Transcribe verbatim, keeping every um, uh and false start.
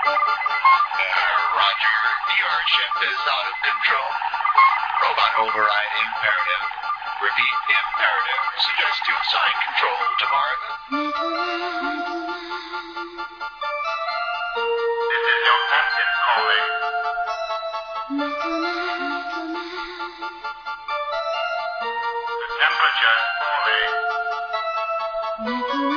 Roger, the Earthship is out of control. Robot override imperative. Repeat imperative. Suggest you assign control to Marvin. This is your captain calling. The temperature's falling.